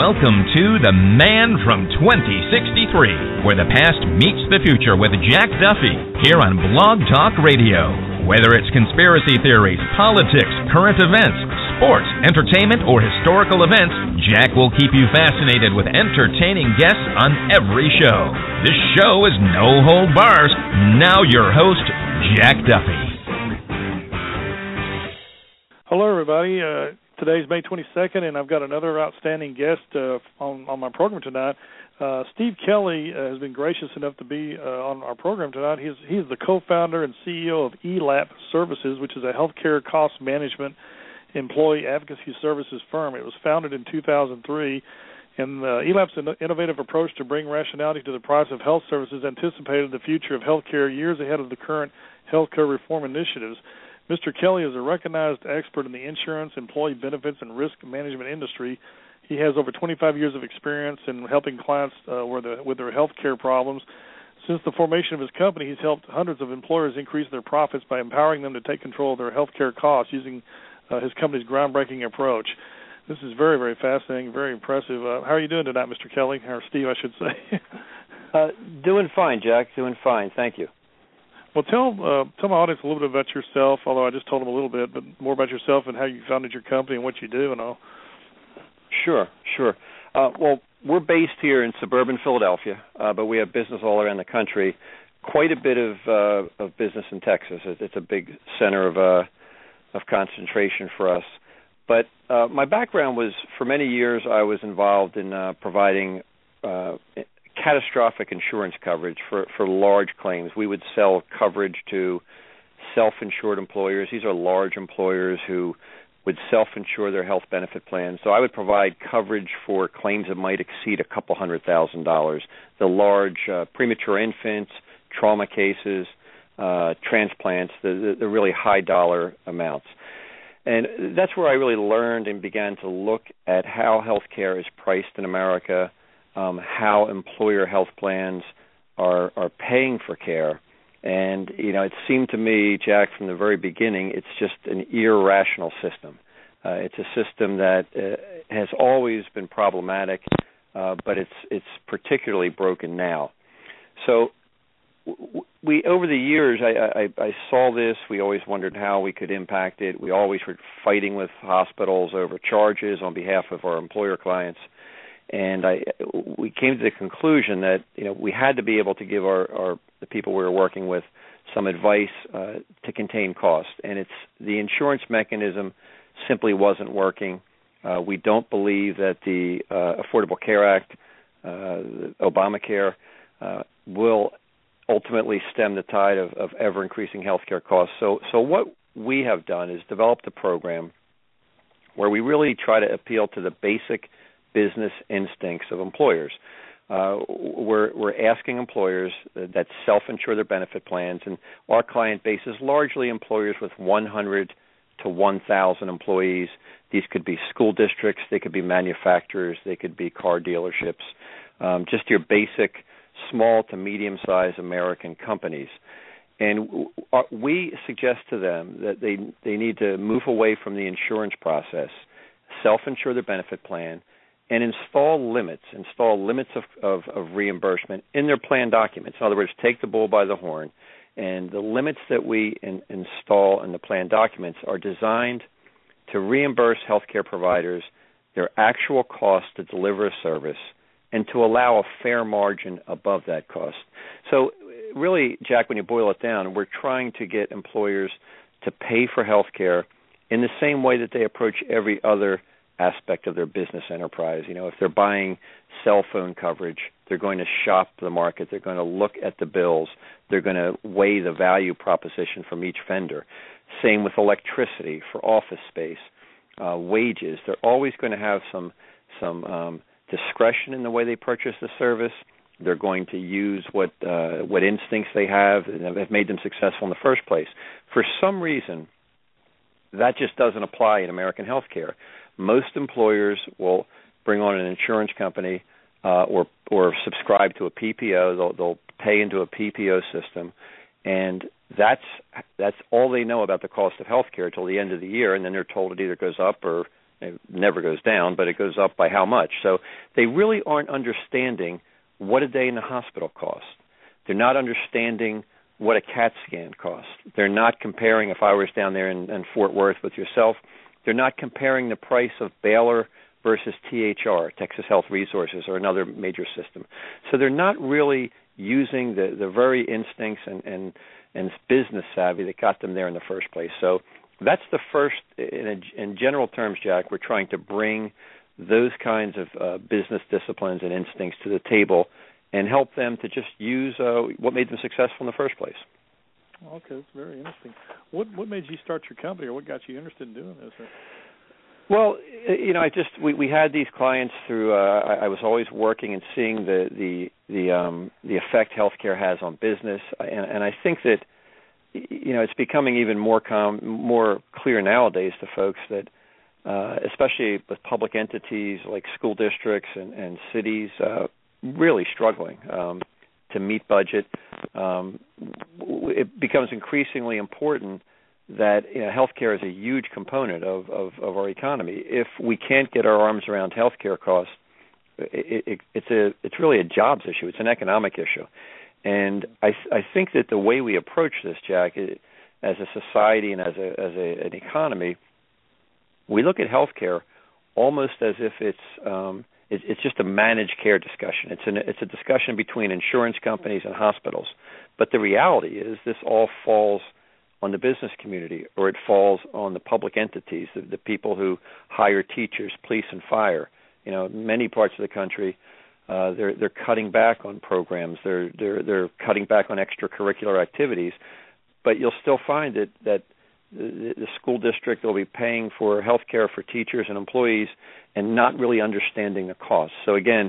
Welcome to The Man from 2063, where the past meets the future with Jack Duffy, here on Blog Talk Radio. Whether it's conspiracy theories, politics, current events, sports, entertainment, or historical events, Jack will keep you fascinated with entertaining guests on every show. This show is no hold bars. Now your host, Jack Duffy. Hello, everybody. Today's May 22nd, and I've got another outstanding guest on my program tonight. Steve Kelly has been gracious enough to be on our program tonight. He's the co-founder and CEO of ELAP Services, which is a healthcare cost management employee advocacy services firm. It was founded in 2003, and ELAP's an innovative approach to bring rationality to the price of health services anticipated the future of healthcare years ahead of the current healthcare reform initiatives. Mr. Kelly is a recognized expert in the insurance, employee benefits, and risk management industry. He has over 25 years of experience in helping clients with their health care problems. Since the formation of his company, he's helped hundreds of employers increase their profits by empowering them to take control of their health care costs using his company's groundbreaking approach. This is very, very fascinating, very impressive. How are you doing tonight, Mr. Kelly? Or Steve, I should say. Doing fine, Jack. Doing fine. Thank you. Well, tell my audience a little bit about yourself, although I just told them a little bit, but more about yourself and how you founded your company and what you do and all. Sure. Well, we're based here in suburban Philadelphia, but we have business all around the country. Quite a bit of business in Texas. It's a big center of concentration for us. But my background was, for many years, I was involved in providing catastrophic insurance coverage for large claims. We would sell coverage to self-insured employers. These are large employers who would self-insure their health benefit plans. So I would provide coverage for claims that might exceed a couple $100,000. The large premature infants, trauma cases, transplants, the really high dollar amounts. And that's where I really learned and began to look at how healthcare is priced in America, how employer health plans are paying for care. And, it seemed to me, Jack, from the very beginning, it's just an irrational system. It's a system that has always been problematic, but it's particularly broken now. So we, over the years, I saw this. We always wondered how we could impact it. We always were fighting with hospitals over charges on behalf of our employer clients. And we came to the conclusion that we had to be able to give the people we were working with some advice to contain costs. And it's the insurance mechanism simply wasn't working. We don't believe that the Affordable Care Act, Obamacare, will ultimately stem the tide of ever-increasing healthcare costs. So what we have done is developed a program where we really try to appeal to the basic business instincts of employers. We're asking employers that self-insure their benefit plans, and our client base is largely employers with 100 to 1,000 employees. These could be school districts, they could be manufacturers, they could be car dealerships, just your basic small to medium-sized American companies. And we suggest to them that they need to move away from the insurance process, self-insure their benefit plan, and install limits of reimbursement in their plan documents. In other words, take the bull by the horn. And the limits that we install in the plan documents are designed to reimburse healthcare providers their actual cost to deliver a service and to allow a fair margin above that cost. So really, Jack, when you boil it down, we're trying to get employers to pay for healthcare in the same way that they approach every other aspect of their business enterprise. If they're buying cell phone coverage, they're going to shop the market, they're going to look at the bills, they're going to weigh the value proposition from each vendor. Same with electricity for office space, wages. They're always going to have some discretion in the way they purchase the service. They're going to use what instincts they have and have made them successful in the first place. For some reason, that just doesn't apply in American healthcare. Most employers will bring on an insurance company or subscribe to a PPO. They'll pay into a PPO system, and that's all they know about the cost of health care until the end of the year, and then they're told it either goes up or It never goes down, but it goes up by how much. So they really aren't understanding what a day in the hospital costs. They're not understanding what a CAT scan costs. They're not comparing, if I was down there in Fort Worth with yourself, they're not comparing the price of Baylor versus THR, Texas Health Resources, or another major system. So they're not really using the very instincts and business savvy that got them there in the first place. So that's the first, in general terms, Jack, we're trying to bring those kinds of business disciplines and instincts to the table and help them to just use what made them successful in the first place. Okay, that's very interesting. What made you start your company, or what got you interested in doing this? Well, we had these clients through. I was always working and seeing the effect healthcare has on business, and I think that it's becoming even more clear nowadays to folks that, especially with public entities like school districts and cities, really struggling to meet budget. It becomes increasingly important that healthcare is a huge component of our economy. If we can't get our arms around healthcare costs, it's really a jobs issue. It's an economic issue, and I think that the way we approach this, Jack, as a society and as an economy, we look at healthcare almost as if it's just a managed care discussion. It's a discussion between insurance companies and hospitals, but the reality is this all falls on the business community, or it falls on the public entities, the people who hire teachers, police, and fire. Many parts of the country, they're cutting back on programs. They're cutting back on extracurricular activities, but you'll still find that the school district will be paying for health care for teachers and employees and not really understanding the costs. So again,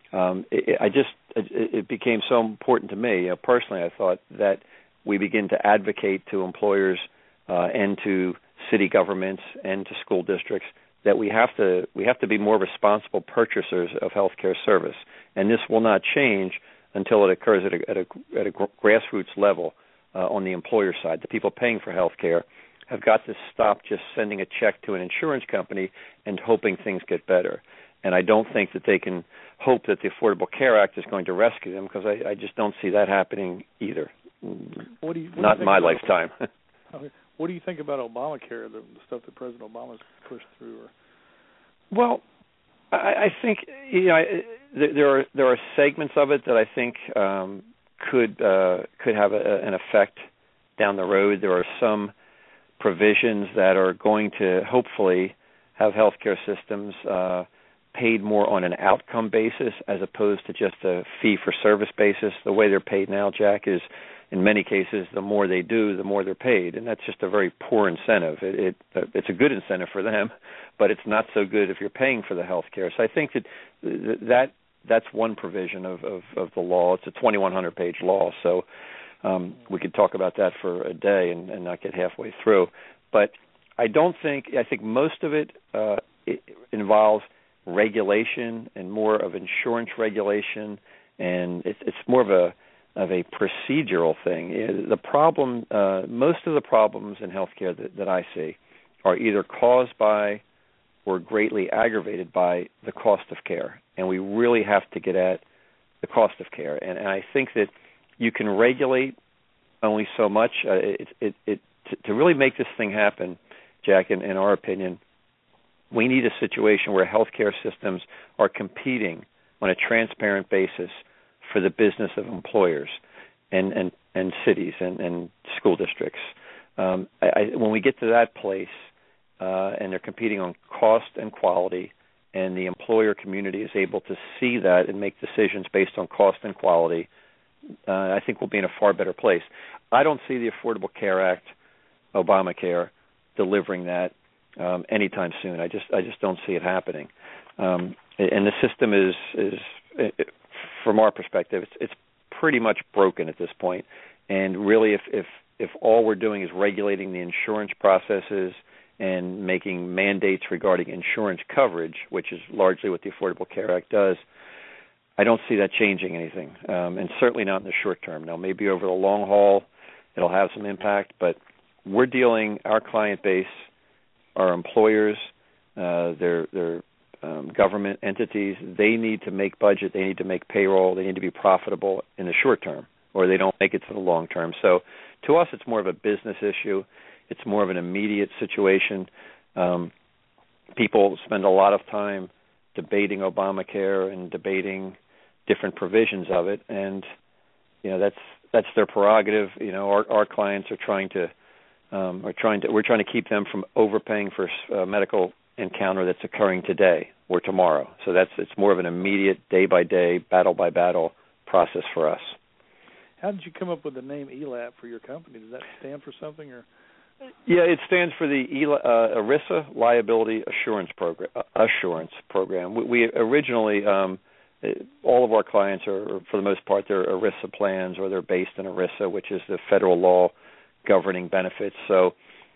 it became so important to me personally. I thought that we begin to advocate to employers and to city governments and to school districts that we have to be more responsible purchasers of healthcare service, and this will not change until it occurs at a grassroots level on the employer side. The people paying for healthcare have got to stop just sending a check to an insurance company and hoping things get better. And I don't think that they can hope that the Affordable Care Act is going to rescue them, because I just don't see that happening either. Not in my lifetime. What do you think about Obamacare, the stuff that President Obama's pushed through? Well, I think there are segments of it that I think could have an effect down the road. There are some provisions that are going to hopefully have healthcare systems paid more on an outcome basis as opposed to just a fee-for-service basis. The way they're paid now, Jack, is in many cases the more they do, the more they're paid, and that's just a very poor incentive. It's a good incentive for them, but it's not so good if you're paying for the health care. So I think that's one provision of the law. It's a 2,100-page law, so we could talk about that for a day and not get halfway through. But I think most of it involves regulation and more of insurance regulation, and it's more of a procedural thing. The problem, most of the problems in healthcare that I see are either caused by or greatly aggravated by the cost of care, and we really have to get at the cost of care. And I think that you can regulate only so much. To really make this thing happen, Jack, in our opinion, we need a situation where healthcare systems are competing on a transparent basis for the business of employers and cities and school districts. When we get to that place and they're competing on cost and quality, and the employer community is able to see that and make decisions based on cost and quality, I think we'll be in a far better place. I don't see the Affordable Care Act, Obamacare, delivering that anytime soon. I just don't see it happening. And the system is from our perspective, it's pretty much broken at this point. And really, if all we're doing is regulating the insurance processes and making mandates regarding insurance coverage, which is largely what the Affordable Care Act does, I don't see that changing anything, and certainly not in the short term. Now, maybe over the long haul, it'll have some impact, but our client base, our employers, They're government entities. They need to make budget. They need to make payroll. They need to be profitable in the short term, or they don't make it to the long term. So to us, it's more of a business issue. It's more of an immediate situation. People spend a lot of time debating Obamacare and debating different provisions of it, and that's their prerogative. Our clients are trying to we're trying to keep them from overpaying for a medical encounter that's occurring today or tomorrow. So it's more of an immediate, day by day, battle by battle process for us. How did you come up with the name ELAP for your company? Does that stand for something, or? Yeah, it stands for the ERISA Liability Assurance Program. We originally, all of our clients are, for the most part, they're ERISA plans, or they're based in ERISA, which is the federal law governing benefits. So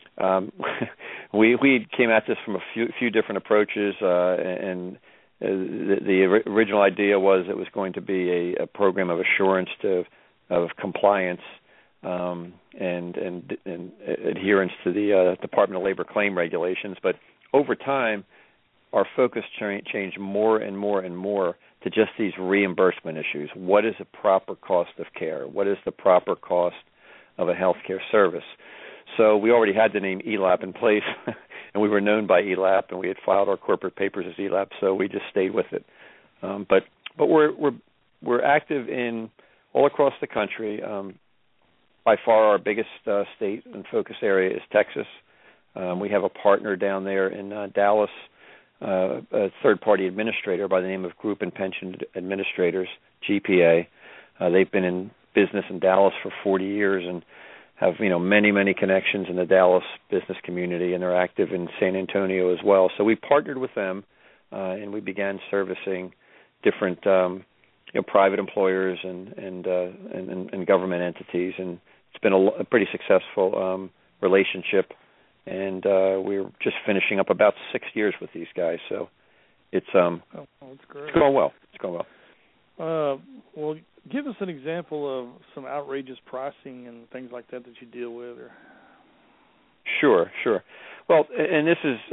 we came at this from a few different approaches, and the original idea was it was going to be a program of assurance of compliance and adherence to the Department of Labor claim regulations. But over time, our focus changed more and more and more to just these reimbursement issues. What is the proper cost of care? What is the proper cost of a healthcare service? So we already had the name ELAP in place, and we were known by ELAP, and we had filed our corporate papers as ELAP, so we just stayed with it. But we're active in all across the country. By far, our biggest state and focus area is Texas. We have a partner down there in Dallas, a third-party administrator by the name of Group and Pension Administrators, GPA. They've been in business in Dallas for 40 years and have many connections in the Dallas business community, and they're active in San Antonio as well. So we partnered with them, and we began servicing different private employers and government entities, and it's been a pretty successful relationship, and we're just finishing up about 6 years with these guys. So it's that's great. It's going well. It's going well. Well, give us an example of some outrageous pricing and things like that you deal with. Or... Sure. Well, and this is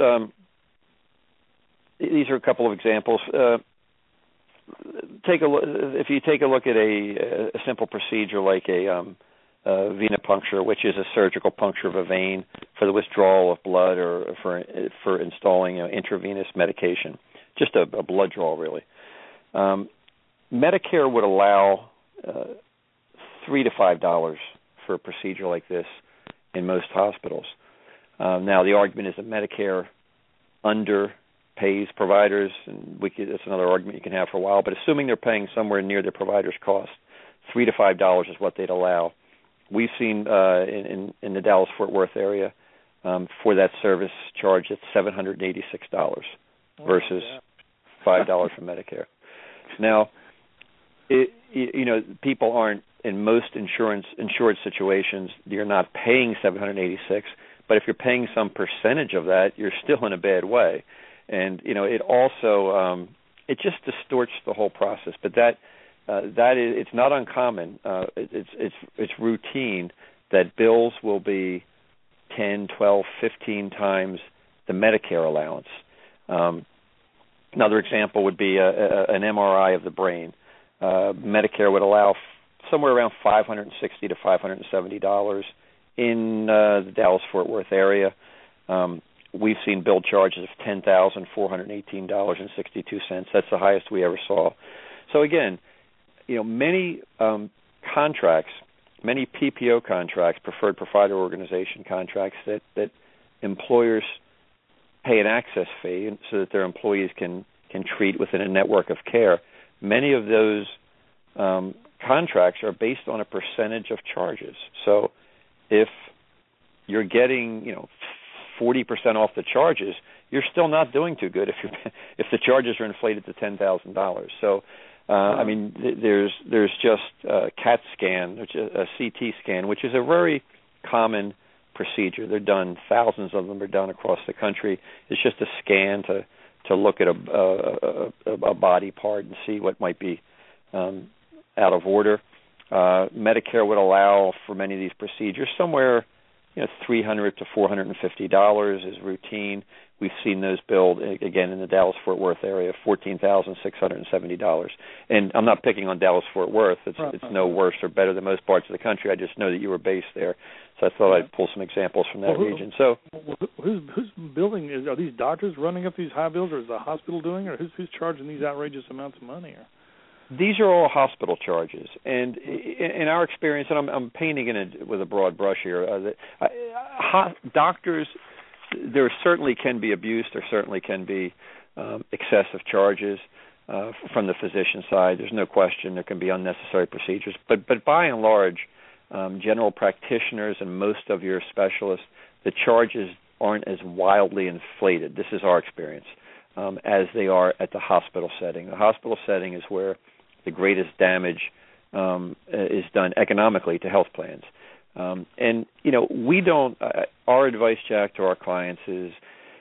these are a couple of examples. If you take a look at a simple procedure like a venipuncture, which is a surgical puncture of a vein for the withdrawal of blood or for installing intravenous medication, just a blood draw really. Medicare would allow $3 to $5 for a procedure like this in most hospitals. Now, the argument is that Medicare underpays providers, and that's another argument you can have for a while, but assuming they're paying somewhere near their provider's cost, $3 to $5 is what they'd allow. We've seen in the Dallas-Fort Worth area for that service charged at $786 versus $5 for Medicare. Now, people aren't, in most insured situations, you're not paying $786, but if you're paying some percentage of that, you're still in a bad way. And it also it just distorts the whole process. But that is, it's not uncommon. It's routine that bills will be 10, 12, 15 times the Medicare allowance. Another example would be an MRI of the brain. Medicare would allow somewhere around $560 to $570 in the Dallas-Fort Worth area. We've seen bill charges of $10,418.62. That's the highest we ever saw. So again, many contracts, many PPO contracts, preferred provider organization contracts, that employers pay an access fee so that their employees can treat within a network of care. Many of those contracts are based on a percentage of charges. So if you're getting 40% off the charges, you're still not doing too good if the charges are inflated to $10,000. So I mean, there's just a CAT scan, which is a CT scan, which is a very common procedure. They're done, thousands of them are done across the country. It's just a scan to look at a body part and see what might be out of order. Medicare would allow for many of these procedures somewhere $300 to $450 is routine. We've seen those billed, again, in the Dallas-Fort Worth area, $14,670. And I'm not picking on Dallas-Fort Worth. It's no worse or better than most parts of the country. I just know that you were based there, so I thought I'd pull some examples from that region. So, who's building? Are these doctors running up these high bills, or is the hospital doing it, or who's charging these outrageous amounts of money? These are all hospital charges, and in our experience, and I'm painting it with a broad brush here, doctors, there certainly can be abuse, there certainly can be excessive charges from the physician side. There's no question there can be unnecessary procedures, but by and large, general practitioners and most of your specialists, the charges aren't as wildly inflated. This is our experience, as they are at the hospital setting. The hospital setting is where the greatest damage is done economically to health plans. And, we don't, our advice, Jack, to our clients is,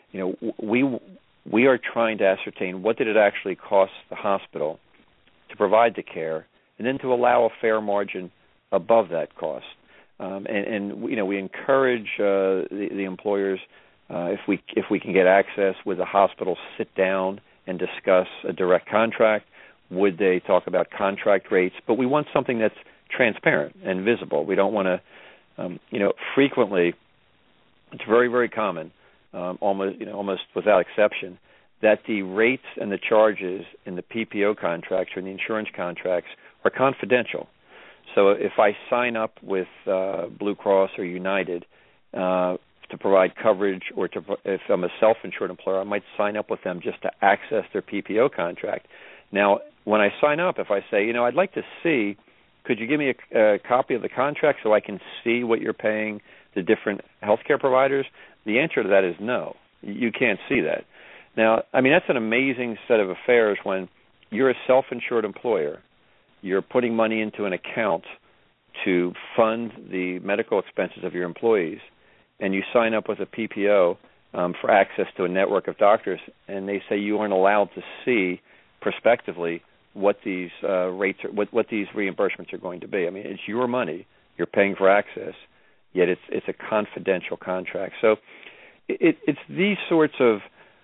we are trying to ascertain what did it actually cost the hospital to provide the care, and then to allow a fair margin above that cost. And we encourage the employers, if we can get access with the hospital, sit down and discuss a direct contract. Would they talk about contract rates? But we want something that's transparent and visible. We don't want to, frequently, it's very, very common, almost without exception, that the rates and the charges in the PPO contracts or in the insurance contracts are confidential. So if I sign up with Blue Cross or United to provide coverage, or if I'm a self-insured employer, I might sign up with them just to access their PPO contract. Now, when I sign up, if I say, I'd like to see, could you give me a copy of the contract so I can see what you're paying the different healthcare providers? The answer to that is no. You can't see that. Now, that's an amazing set of affairs when you're a self-insured employer. You're putting money into an account to fund the medical expenses of your employees, and you sign up with a PPO for access to a network of doctors, and they say you aren't allowed to see prospectively what these rates are, what these reimbursements are going to be. It's your money. You're paying for access, yet it's a confidential contract. So it's these sorts of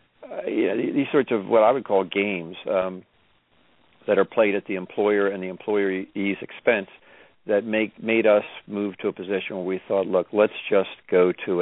what I would call games that are played at the employer and the employee's expense that made us move to a position where we thought, look, let's just go to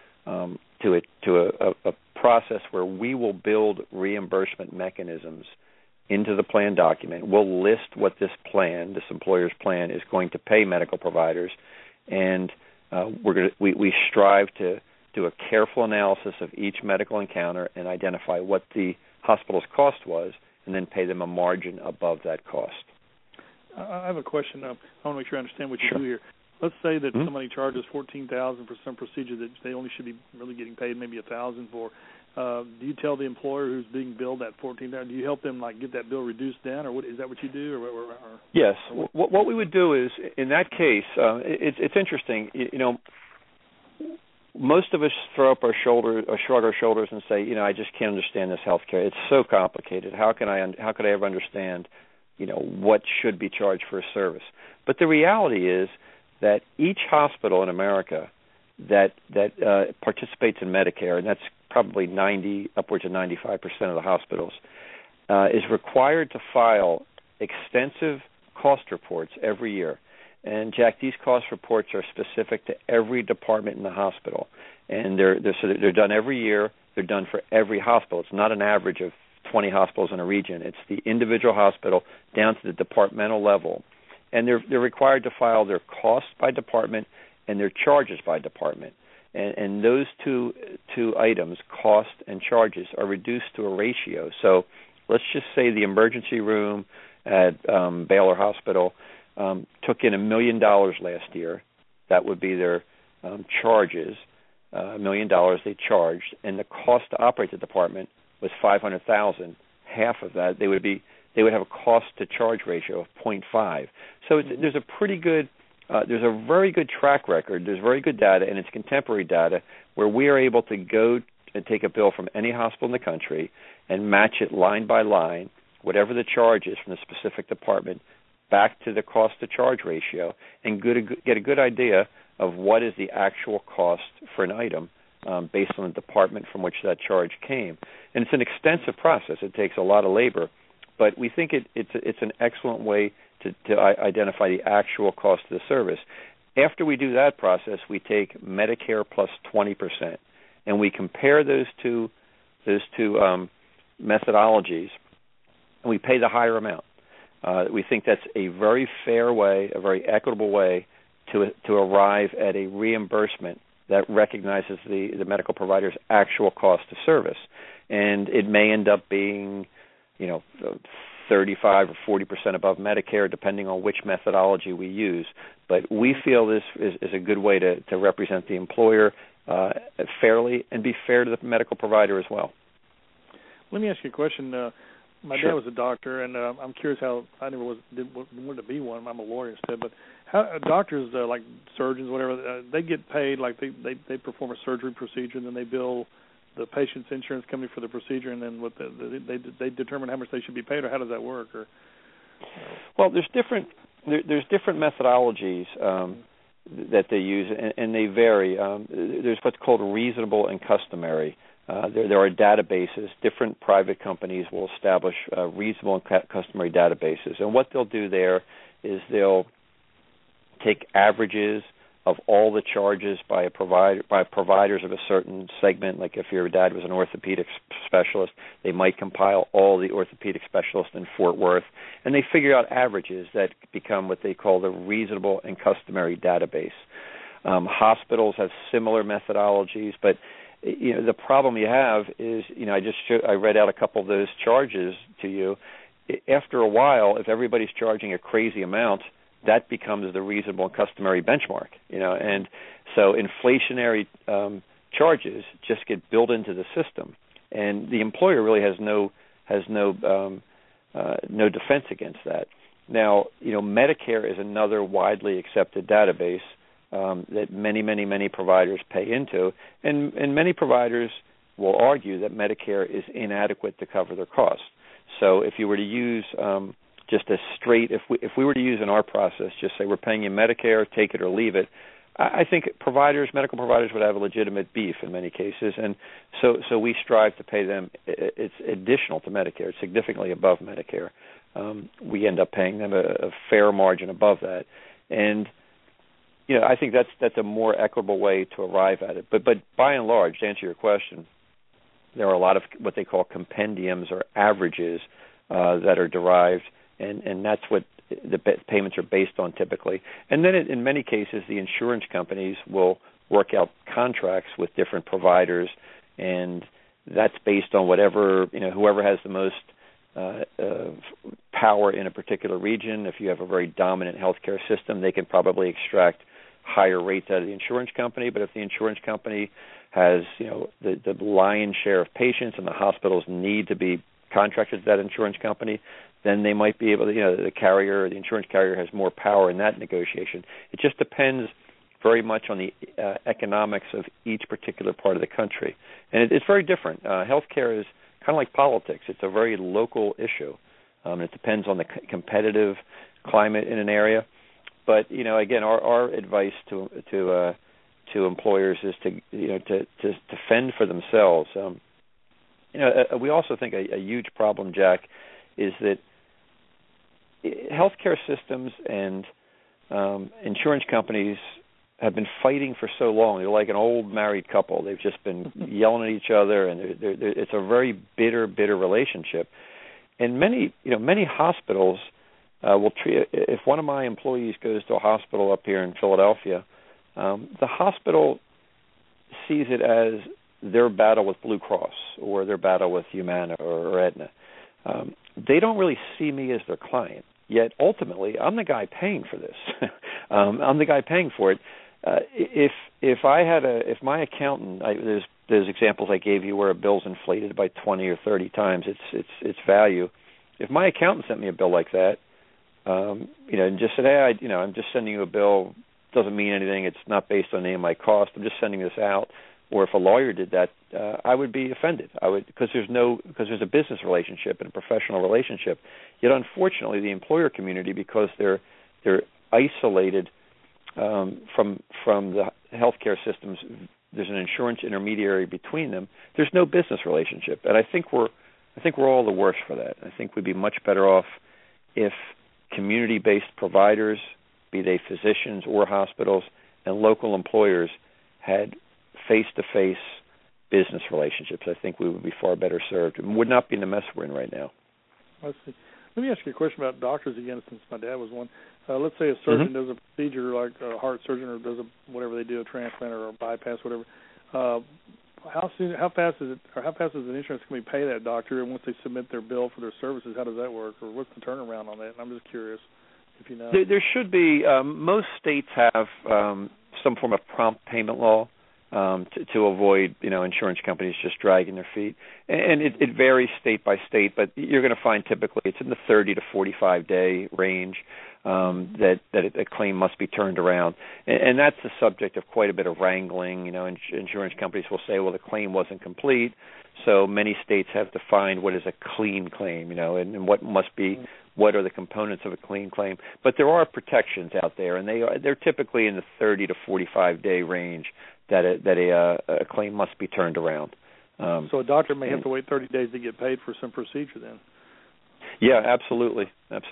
a process where we will build reimbursement mechanisms into the plan document. We'll list what this employer's plan, is going to pay medical providers, and we strive to do a careful analysis of each medical encounter and identify what the hospital's cost was, and then pay them a margin above that cost. I have a question. I want to make sure I understand what you Sure. do here. Let's say that somebody charges $14,000 for some procedure that they only should be really getting paid maybe $1,000 for. Do you tell the employer who's being billed that $14,000? Do you help them get that bill reduced down, or is that what you do? Or yes. What we would do is, in that case, it's interesting. Most of us shrug our shoulders and say, I just can't understand this healthcare. It's so complicated. How could I ever understand, what should be charged for a service? But the reality is that each hospital in America that participates in Medicare, and that's probably upwards of 95% of the hospitals, is required to file extensive cost reports every year. And Jack, these cost reports are specific to every department in the hospital, and they're done every year. They're done for every hospital. It's not an average of 20 hospitals in a region. It's the individual hospital down to the departmental level, and they're required to file their costs by department and their charges by department. And those two items, cost and charges, are reduced to a ratio. So let's just say the emergency room at Baylor Hospital took in $1 million last year. That would be their charges, $1 million they charged, and the cost to operate the department was $500,000. Half of that, they would have a cost to charge ratio of 0.5. So there's a very good track record. There's very good data, and it's contemporary data, where we are able to go and take a bill from any hospital in the country and match it line by line, whatever the charge is from the specific department, back to the cost to charge ratio, and get a good idea of what is the actual cost for an item based on the department from which that charge came. And it's an extensive process. It takes a lot of labor, but we think it's an excellent way to identify the actual cost of the service. After we do that process, we take Medicare plus 20%, and we compare those two methodologies, and we pay the higher amount. We think that's a very fair way, a very equitable way to arrive at a reimbursement that recognizes the medical provider's actual cost of service. And it may end up being, 35 or 40% above Medicare, depending on which methodology we use. But we feel this is a good way to represent the employer fairly and be fair to the medical provider as well. Let me ask you a question. My Sure. dad was a doctor, and I'm curious how I never wanted to be one. I'm a lawyer instead. But how doctors, like surgeons, whatever, they get paid like they perform a surgery procedure, and then they bill the patient's insurance company for the procedure, and then what they determine how much they should be paid, or how does that work? Or well, there's different methodologies that they use, and they vary. There's what's called reasonable and customary. There are databases. Different private companies will establish reasonable and customary databases, and what they'll do there is they'll take averages of all the charges by providers of a certain segment. Like if your dad was an orthopedic specialist, they might compile all the orthopedic specialists in Fort Worth, and they figure out averages that become what they call the reasonable and customary database. Hospitals have similar methodologies, but the problem you have is, I read out a couple of those charges to you. After a while, if everybody's charging a crazy amount, that becomes the reasonable and customary benchmark, and so inflationary charges just get built into the system, and the employer really has no defense against that. Now, Medicare is another widely accepted database that many providers pay into, and many providers will argue that Medicare is inadequate to cover their costs. So if you were to use just a straight, if we were to use in our process, just say we're paying you Medicare, take it or leave it, I think medical providers would have a legitimate beef in many cases, and so we strive to pay them. It's additional to Medicare, it's significantly above Medicare. We end up paying them a fair margin above that, and I think that's a more equitable way to arrive at it. But by and large, to answer your question, there are a lot of what they call compendiums or averages that are derived, and that's what the payments are based on typically. And then in many cases, the insurance companies will work out contracts with different providers, and that's based on whoever has the most power in a particular region. If you have a very dominant healthcare system, they can probably extract higher rates out of the insurance company. But if the insurance company has the lion's share of patients and the hospitals need to be contracted to that insurance company, then they might be able to, the insurance carrier has more power in that negotiation. It just depends very much on the economics of each particular part of the country. And it's very different. Healthcare is kind of like politics. It's a very local issue. It depends on the competitive climate in an area. But, again, our advice to employers is to fend for themselves. We also think a huge problem, Jack, is that healthcare systems and insurance companies have been fighting for so long. They're like an old married couple. They've just been yelling at each other, and it's a very bitter relationship. And many hospitals will treat. If one of my employees goes to a hospital up here in Philadelphia, the hospital sees it as their battle with Blue Cross or their battle with Humana or Aetna. They don't really see me as their client. Yet ultimately, I'm the guy paying for this. I'm the guy paying for it. If my accountant, there's examples I gave you where a bill's inflated by 20 or 30 times its value. If my accountant sent me a bill like that, and just said, hey, I'm just sending you a bill, doesn't mean anything. It's not based on any of my cost. I'm just sending this out. Or if a lawyer did that, I would be offended. Because there's a business relationship and a professional relationship. Yet, unfortunately, the employer community, because they're isolated from the healthcare systems, there's an insurance intermediary between them. There's no business relationship, and I think we're all the worse for that. I think we'd be much better off if community-based providers, be they physicians or hospitals, and local employers had face-to-face business relationships. I think we would be far better served and would not be in the mess we're in right now. Let's see. Let me ask you a question about doctors again, since my dad was one. Let's say a surgeon does a procedure like a heart surgeon, or does whatever they do, a transplant or a bypass, whatever. How fast is an insurance company pay that doctor? And once they submit their bill for their services, how does that work, or what's the turnaround on that? And I'm just curious if you know. There should be. Most states have some form of prompt payment law to avoid insurance companies just dragging their feet, and it varies state by state. But you're going to find typically it's in the 30 to 45 day range that a claim must be turned around, and that's the subject of quite a bit of wrangling. Insurance companies will say, well, the claim wasn't complete, so many states have defined what is a clean claim, and what must be. What are the components of a clean claim? But there are protections out there, and they're typically in the 30 to 45 day range that a claim must be turned around. So a doctor may have to wait 30 days to get paid for some procedure then. Yeah, absolutely. That's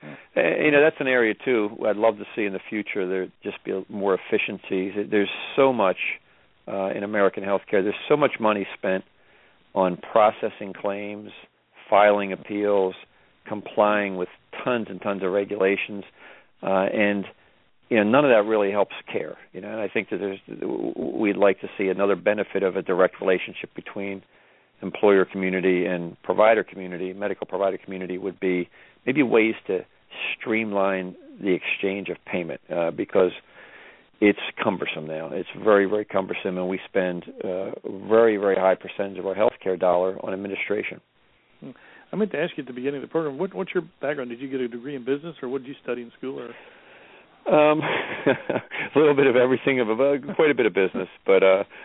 an area too I'd love to see in the future. There just be more efficiencies. There's so much in American healthcare. There's so much money spent on processing claims, filing appeals, complying with tons and tons of regulations, and none of that really helps care. And I think that we'd like to see another benefit of a direct relationship between employer community and provider community, medical provider community, would be maybe ways to streamline the exchange of payment because it's cumbersome now. It's very, very cumbersome, and we spend a very, very high percentage of our healthcare dollar on administration. I meant to ask you at the beginning of the program, what's your background? Did you get a degree in business, or what did you study in school? Or a little bit of everything, quite a bit of business, but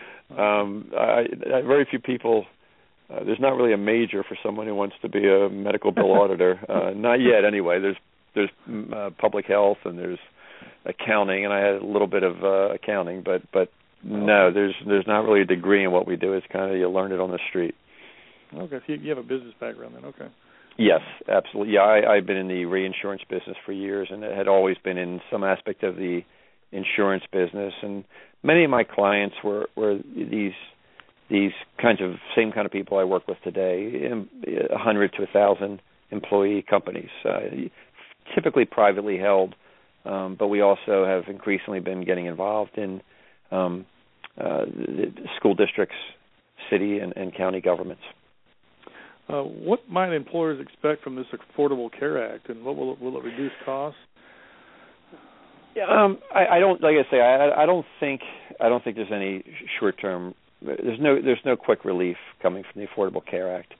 very few people. There's not really a major for someone who wants to be a medical bill auditor. Not yet, anyway. There's public health and there's accounting, and I had a little bit of accounting, but no, there's not really a degree in what we do. It's kind of you learn it on the street. Okay, so you have a business background then, okay. Yes, absolutely. Yeah, I've been in the reinsurance business for years, and it had always been in some aspect of the insurance business. And many of my clients were these same kind of people I work with today, 100 to 1,000 employee companies, typically privately held, but we also have increasingly been getting involved in the school districts, city and county governments. What might employers expect from this Affordable Care Act, and what will it reduce costs? I don't, like I say, I don't think there's any short-term. There's no quick relief coming from the Affordable Care Act.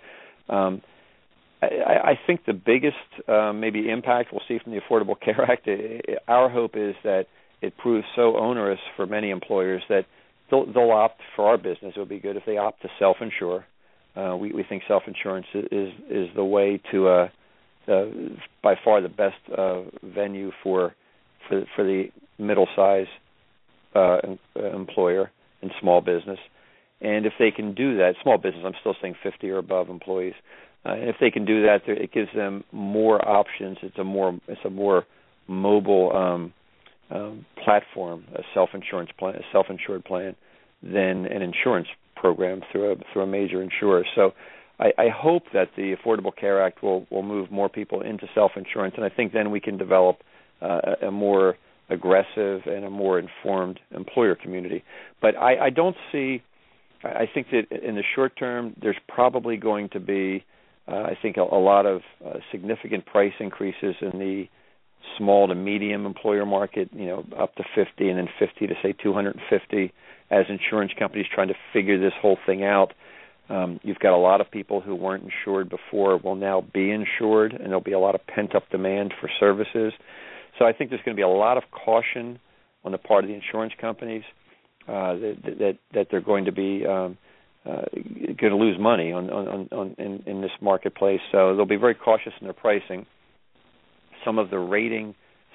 I think the biggest maybe impact we'll see from the Affordable Care Act. Our hope is that it proves so onerous for many employers that they'll opt for our business. It would be good if they opt to self-insure. We think self-insurance is the way to by far the best venue for the middle-size employer and small business. And if they can do that, small business, I'm still saying 50 or above employees. If they can do that, it gives them more options. It's a more mobile platform, a self-insured plan, than an insurance program through a major insurer. So I hope that the Affordable Care Act will move more people into self-insurance, and I think then we can develop a more aggressive and a more informed employer community. But I don't see. I think that in the short term, there's probably going to be, I think, a lot of significant price increases in the small to medium employer market, up to 50 and then 50 to, say, 250 as insurance companies trying to figure this whole thing out. You've got a lot of people who weren't insured before will now be insured, and there'll be a lot of pent-up demand for services. So I think there's going to be a lot of caution on the part of the insurance companies that they're going to be going to lose money in this marketplace. So they'll be very cautious in their pricing. Some of the rating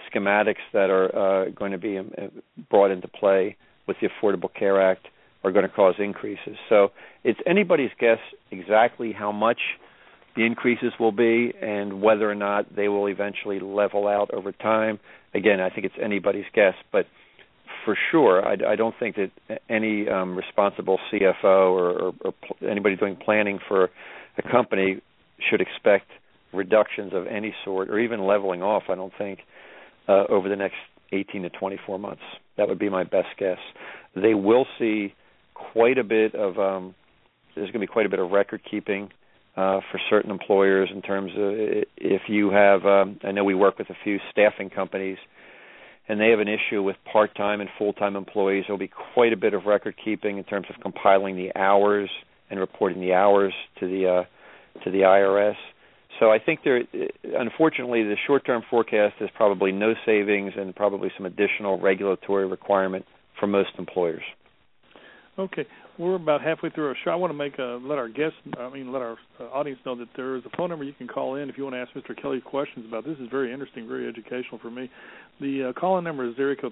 schematics that are going to be brought into play with the Affordable Care Act are going to cause increases. So it's anybody's guess exactly how much the increases will be and whether or not they will eventually level out over time. Again, I think it's anybody's guess, but for sure, I don't think that any responsible CFO or anybody doing planning for a company should expect reductions of any sort or even leveling off, I don't think, over the next 18 to 24 months. That would be my best guess. They will see quite a bit of there's going to be quite a bit of record keeping for certain employers in terms of if you have I know we work with a few staffing companies and they have an issue with part-time and full-time employees. There will be quite a bit of record keeping in terms of compiling the hours and reporting the hours to the IRS. So I think unfortunately, the short-term forecast is probably no savings and probably some additional regulatory requirement for most employers. Okay, we're about halfway through our show. I want to let our audience know that there is a phone number you can call in if you want to ask Mr. Kelly questions about this. Is very interesting, very educational for me. The call-in number is area code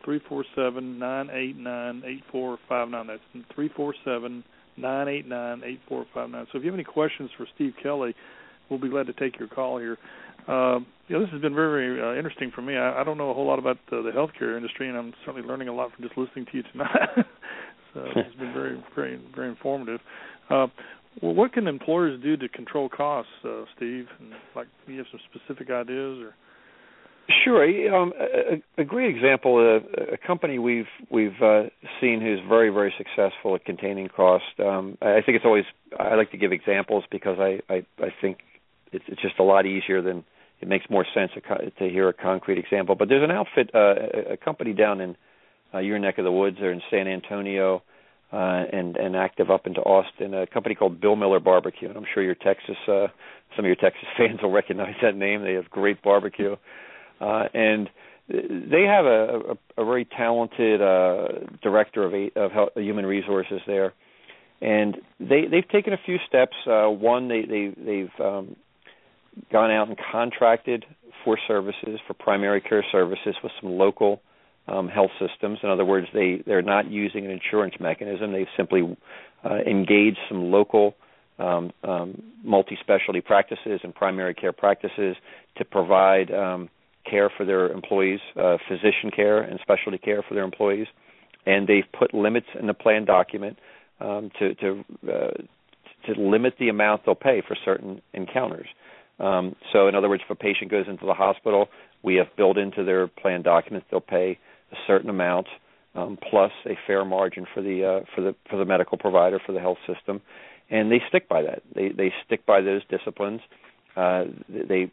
347-989-8459. That's 347-989-8459. So if you have any questions for Steve Kelly, we'll be glad to take your call here. This has been very, very interesting for me. I don't know a whole lot about the healthcare industry, and I'm certainly learning a lot from just listening to you tonight. So it's been very, very, very informative. What can employers do to control costs, Steve? And, do you have some specific ideas? Or? Sure. A great example, a company we've seen who's very, very successful at containing cost. I think it's always I like to give examples because I think it's just a lot easier than it makes more sense to hear a concrete example. But there's an outfit, a company down in your neck of the woods there in San Antonio and active up into Austin, a company called Bill Miller Barbecue. And I'm sure some of your Texas fans will recognize that name. They have great barbecue. And they have a very talented director of human resources there. And they've taken a few steps. One, they've gone out and contracted for services, for primary care services with some local health systems. In other words, they're not using an insurance mechanism. They've simply engaged some local multi-specialty practices and primary care practices to provide care for their employees, physician care and specialty care for their employees. And they've put limits in the plan document to limit the amount they'll pay for certain encounters. So in other words, if a patient goes into the hospital, we have built into their plan documents they'll pay a certain amount plus a fair margin for the medical provider, for the health system, and they stick by that. They stick by those disciplines. If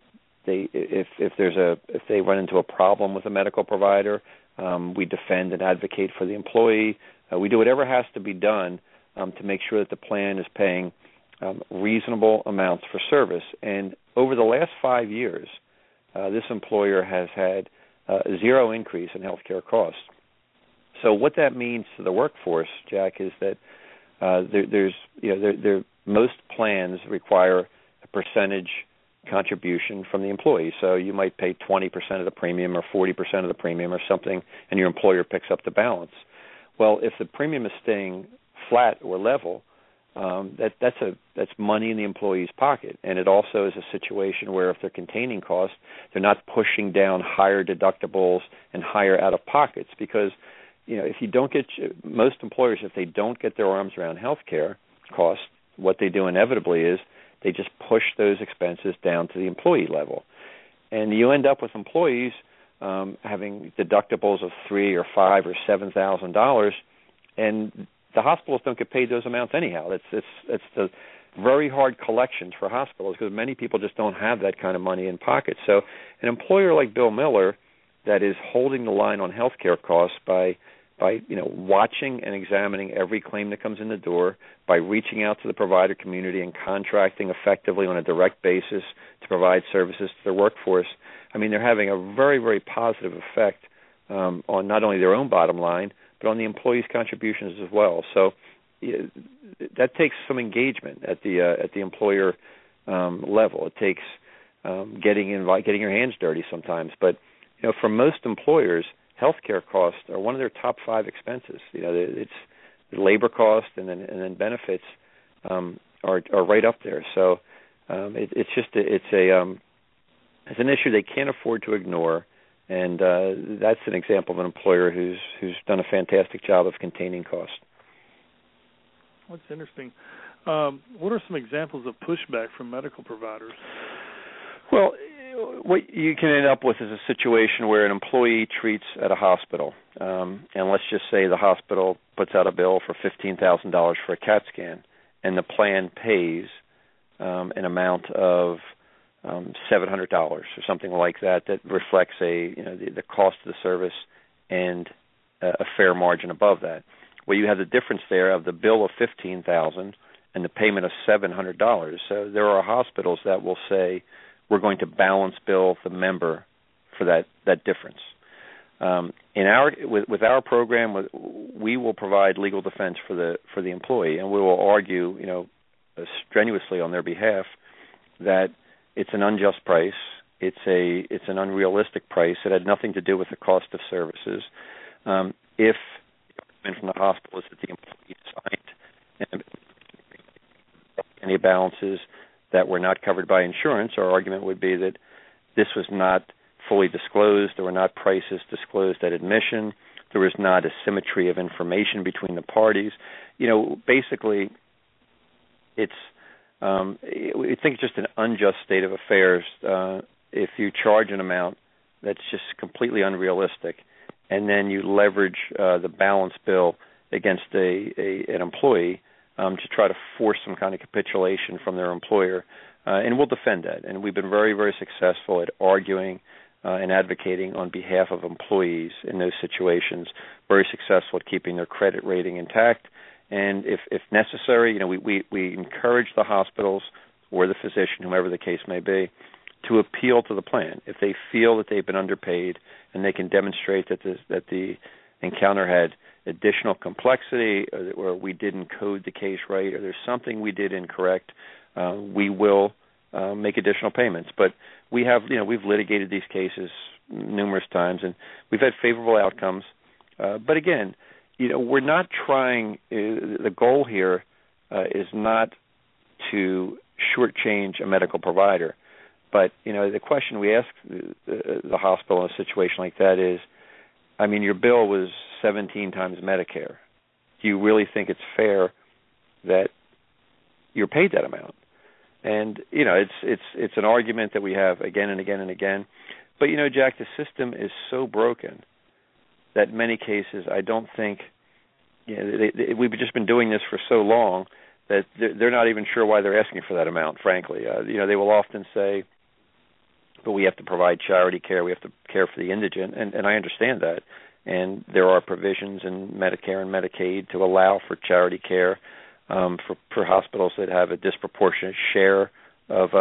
they run into a problem with a medical provider, we defend and advocate for the employee. We do whatever has to be done to make sure that the plan is paying reasonable amounts for service. And over the last 5 years, this employer has had zero increase in healthcare costs. So what that means to the workforce, Jack, is that most plans require a percentage contribution from the employee. So you might pay 20% of the premium or 40% of the premium or something, and your employer picks up the balance. Well, if the premium is staying flat or level, that's money in the employee's pocket. And it also is a situation where if they're containing costs, they're not pushing down higher deductibles and higher out-of-pockets because, if you don't get – most employers, if they don't get their arms around health care costs, what they do inevitably is they just push those expenses down to the employee level. And you end up with employees having deductibles of $3,000 or $5,000 or $7,000, and the hospitals don't get paid those amounts anyhow. It's the very hard collections for hospitals because many people just don't have that kind of money in pocket. So an employer like Bill Miller that is holding the line on health care costs by watching and examining every claim that comes in the door, by reaching out to the provider community and contracting effectively on a direct basis to provide services to their workforce, they're having a very, very positive effect on not only their own bottom line, but on the employees' contributions as well. So that takes some engagement at the employer level. It takes getting your hands dirty sometimes, but for most employers, healthcare costs are one of their top 5 expenses. It's the labor cost and then benefits are right up there. So it's an issue they can't afford to ignore, and that's an example of an employer who's done a fantastic job of containing costs. That's interesting. What are some examples of pushback from medical providers? Well, what you can end up with is a situation where an employee treats at a hospital, and let's just say the hospital puts out a bill for $15,000 for a CAT scan, and the plan pays an amount of $700 or something like that reflects the cost of the service and a fair margin above that. Well, you have the difference there of the bill of $15,000 and the payment of $700. So there are hospitals that will say, we're going to balance bill the member for that difference. With our program, we will provide legal defense for the employee, and we will argue, strenuously on their behalf that it's an unjust price, it's an unrealistic price. It had nothing to do with the cost of services. If from the hospital is that the employee signed and any balances that were not covered by insurance, our argument would be that this was not fully disclosed. There were not prices disclosed at admission. There was not a symmetry of information between the parties. Basically, it's we think it's just an unjust state of affairs if you charge an amount that's just completely unrealistic, and then you leverage the balance bill against an employee to try to force some kind of capitulation from their employer. And we'll defend that. And we've been very, very successful at arguing and advocating on behalf of employees in those situations, very successful at keeping their credit rating intact. And if necessary, we encourage the hospitals or the physician, whomever the case may be, to appeal to the plan. If they feel that they've been underpaid and they can demonstrate that the encounter had additional complexity, or we didn't code the case right, or there's something we did incorrect, we will make additional payments. But we've litigated these cases numerous times, and we've had favorable outcomes. But again, we're not trying. The goal here is not to shortchange a medical provider. But the question we ask the hospital in a situation like that is, your bill was 17 times Medicare. Do you really think it's fair that you're paid that amount? And it's an argument that we have again and again and again. But Jack, the system is so broken that in many cases I don't think we've just been doing this for so long that they're not even sure why they're asking for that amount. Frankly, they will often say, but we have to provide charity care, we have to care for the indigent, and I understand that. And there are provisions in Medicare and Medicaid to allow for charity care for hospitals that have a disproportionate share of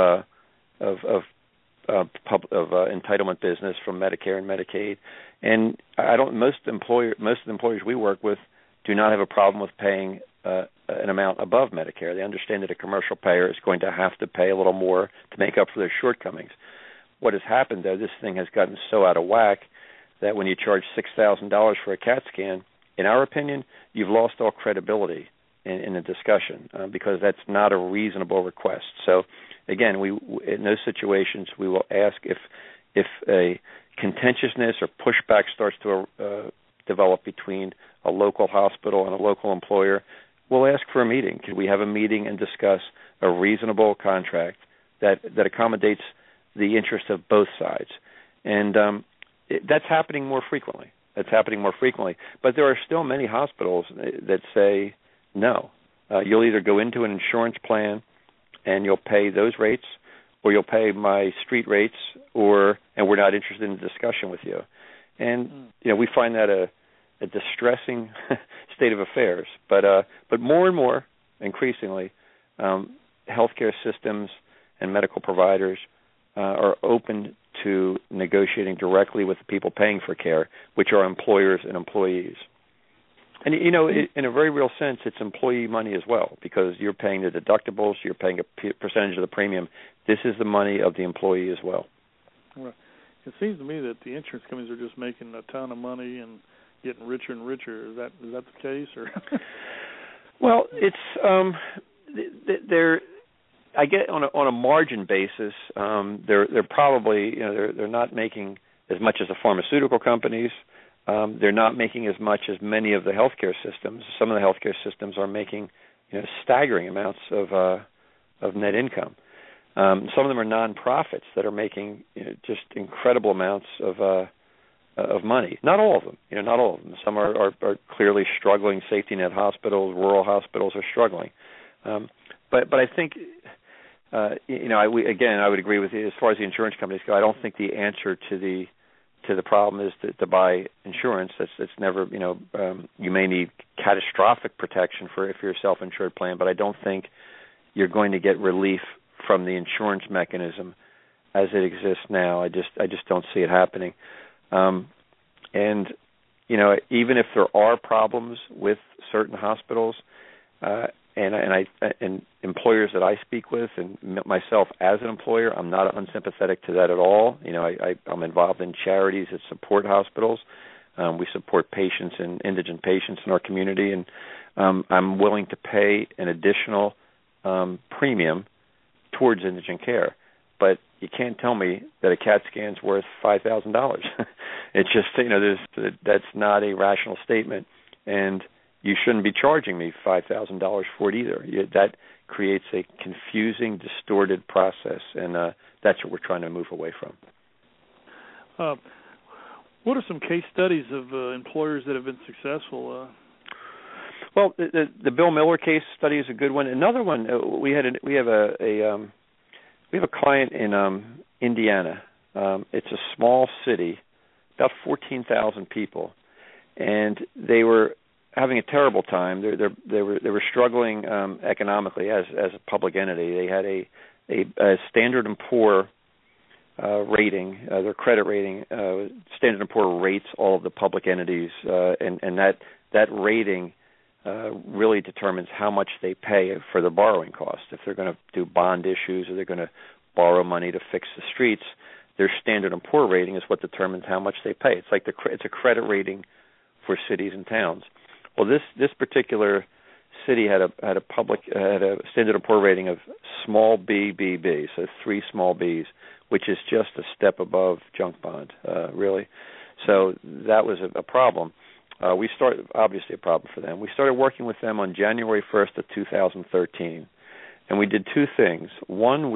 entitlement business from Medicare and Medicaid. And most of the employers we work with do not have a problem with paying an amount above Medicare. They understand that a commercial payer is going to have to pay a little more to make up for their shortcomings. What has happened, though, this thing has gotten so out of whack that when you charge $6,000 for a CAT scan, in our opinion, you've lost all credibility in the discussion because that's not a reasonable request. So, again, in those situations, we will ask if a contentiousness or pushback starts to develop between a local hospital and a local employer, we'll ask for a meeting. Could we have a meeting and discuss a reasonable contract that accommodates the interest of both sides? And that's happening more frequently. But there are still many hospitals that say no. You'll either go into an insurance plan and you'll pay those rates, or you'll pay my street rates, and we're not interested in the discussion with you. And we find that a distressing state of affairs. But more and more, increasingly, healthcare systems and medical providers are open to negotiating directly with the people paying for care, which are employers and employees. And, in a very real sense, it's employee money as well, because you're paying the deductibles, you're paying a percentage of the premium. This is the money of the employee as well. Right. it seems to me that the insurance companies are just making a ton of money and getting richer and richer. Is that the case, or? Well, it's they're, I get on a margin basis, they're probably, they're not making as much as the pharmaceutical companies. They're not making as much as many of the healthcare systems. Some of the healthcare systems are making staggering amounts of net income. Some of them are nonprofits that are making just incredible amounts of money. Not all of them. Not all of them. Some are clearly struggling. Safety net hospitals, rural hospitals are struggling. But I think I would agree with you as far as the insurance companies go. I don't think the answer to the problem is to buy insurance. That's never, you may need catastrophic protection if you're a self-insured plan, but I don't think you're going to get relief from the insurance mechanism as it exists now. I just don't see it happening. And even if there are problems with certain hospitals, and employers that I speak with, and myself as an employer, I'm not unsympathetic to that at all. I'm involved in charities that support hospitals. We support patients and indigent patients in our community, and I'm willing to pay an additional premium towards indigent care. But you can't tell me that a CAT scan's worth $5,000. It's just, that's not a rational statement, and you shouldn't be charging me $5,000 for it either. That creates a confusing, distorted process, and that's what we're trying to move away from. What are some case studies of employers that have been successful? Well, the Bill Miller case study is a good one. Another one, we have a client in Indiana. It's a small city, about 14,000 people, and they were having a terrible time. They were struggling economically as a public entity. They had a Standard & Poor rating, their credit rating. Standard & Poor rates all of the public entities, and that rating really determines how much they pay for the borrowing costs. If they're going to do bond issues or they're going to borrow money to fix the streets, their Standard & Poor rating is what determines how much they pay. It's like it's a credit rating for cities and towns. Well, this particular city had a Standard & Poor rating of small BBB, so 3 small Bs, which is just a step above junk bond, really. So that was a problem. Obviously a problem for them. We started working with them on January 1st of 2013, and we did 2 things. One,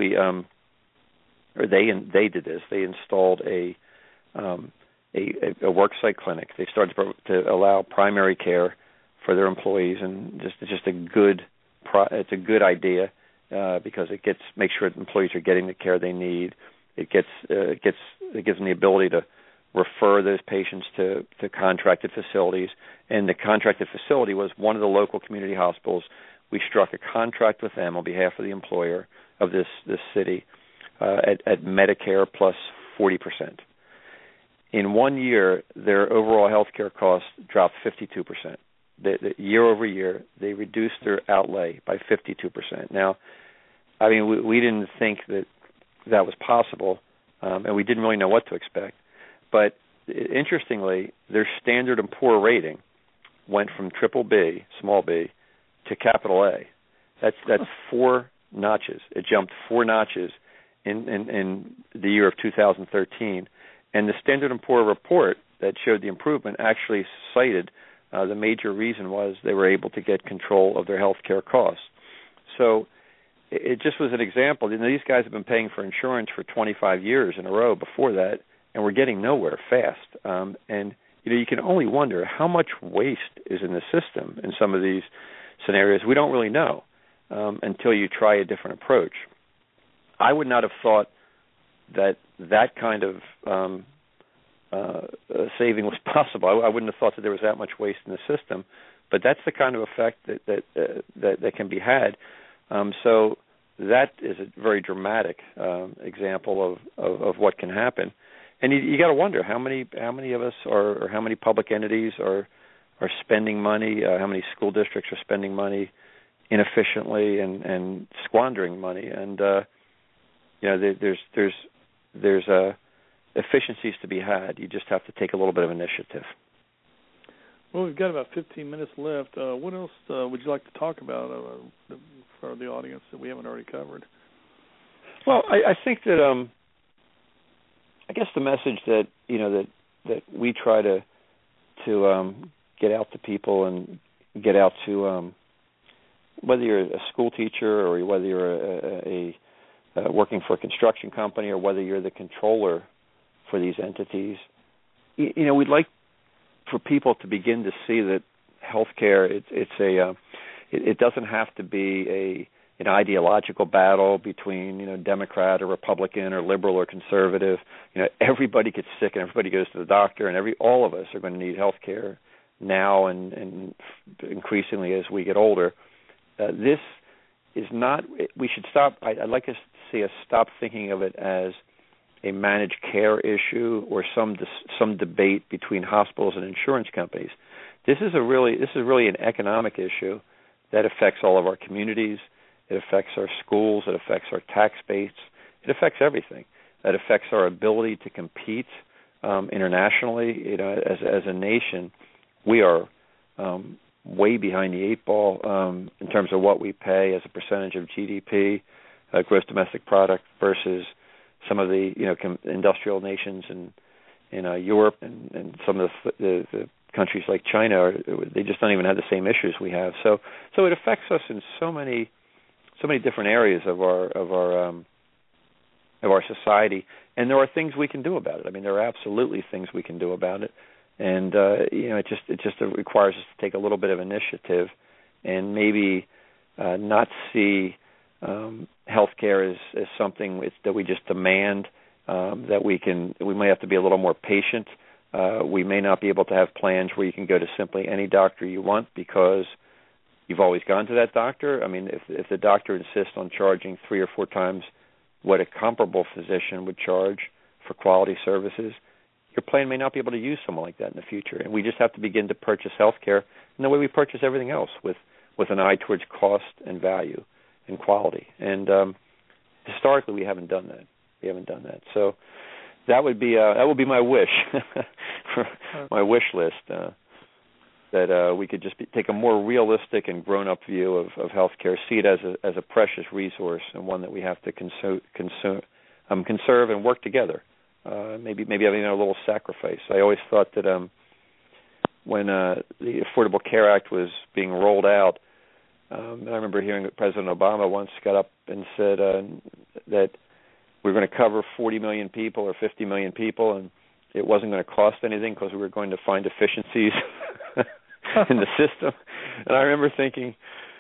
they did this. They installed a worksite clinic. They started to allow primary care for their employees, and it's a good idea because it makes sure that employees are getting the care they need. It gives them the ability to refer those patients to contracted facilities, and the contracted facility was one of the local community hospitals. We struck a contract with them on behalf of the employer of this city at Medicare plus 40%. In 1 year, their overall health care costs dropped 52%. Year over year, they reduced their outlay by 52%. Now, I mean, we didn't think that was possible, and we didn't really know what to expect. But interestingly, their Standard & Poor rating went from triple B, small b, to capital A. That's 4 notches. It jumped 4 notches in the year of 2013. And the Standard & Poor report that showed the improvement actually cited the major reason was they were able to get control of their health care costs. So it just was an example. These guys have been paying for insurance for 25 years in a row before that, and we're getting nowhere fast. And you can only wonder how much waste is in the system in some of these scenarios. We don't really know until you try a different approach. I would not have thought that kind of saving was possible. I wouldn't have thought that there was that much waste in the system, but that's the kind of effect that can be had. So that is a very dramatic example of what can happen. And you got to wonder how many of us or how many public entities are spending money, how many school districts are spending money inefficiently and squandering money. And there's efficiencies to be had. You just have to take a little bit of initiative. Well, we've got about 15 minutes left. What else would you like to talk about for the audience that we haven't already covered? Well, I think that I guess the message that that we try to get out to people and get out to whether you're a school teacher or whether you're a working for a construction company or whether you're the controller for these entities, we'd like for people to begin to see that healthcare it doesn't have to be an ideological battle between Democrat or Republican or liberal or conservative. Everybody gets sick and everybody goes to the doctor, and all of us are going to need healthcare now and increasingly as we get older. This is not. We should stop. I'd like us to see us stop thinking of it as a managed care issue or some debate between hospitals and insurance companies. This is really an economic issue that affects all of our communities. It affects our schools. It affects our tax base. It affects everything. It affects our ability to compete internationally. As a nation, we are way behind the eight ball in terms of what we pay as a percentage of GDP, gross domestic product, versus some of the industrial nations in Europe and some of the countries like China. They just don't even have the same issues we have. So it affects us in so many different areas of our society, and there are things we can do about it. I mean, there are absolutely things we can do about it, and it just requires us to take a little bit of initiative and maybe not see healthcare as something that we just demand. That we may have to be a little more patient. We may not be able to have plans where you can go to simply any doctor you want because you've always gone to that doctor. I mean, if the doctor insists on charging 3 or 4 times what a comparable physician would charge for quality services, your plan may not be able to use someone like that in the future. And we just have to begin to purchase health care in the way we purchase everything else, with an eye towards cost and value and quality. And historically, we haven't done that. So that would be my wish, my wish list. That we could just take a more realistic and grown-up view of healthcare, see it as a precious resource and one that we have to conserve and work together. Maybe having a little sacrifice. I always thought that when the Affordable Care Act was being rolled out, I remember hearing that President Obama once got up and said that we were going to cover 40 million people or 50 million people, and it wasn't going to cost anything because we were going to find efficiencies in the system. And I remember thinking,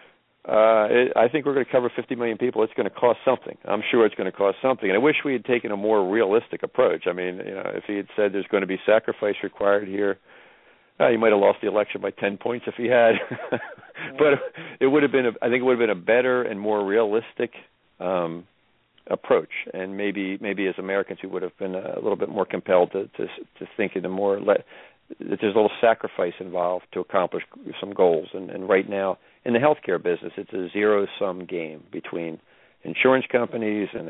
I think we're going to cover 50 million people. It's going to cost something. I'm sure it's going to cost something. And I wish we had taken a more realistic approach. I mean, if he had said there's going to be sacrifice required here, he might have lost the election by 10 points if he had. But it would have been, I think it would have been a better and more realistic approach. And maybe as Americans, we would have been a little bit more compelled to think in a more that there's a little sacrifice involved to accomplish some goals. And right now, in the healthcare business, it's a zero-sum game between insurance companies and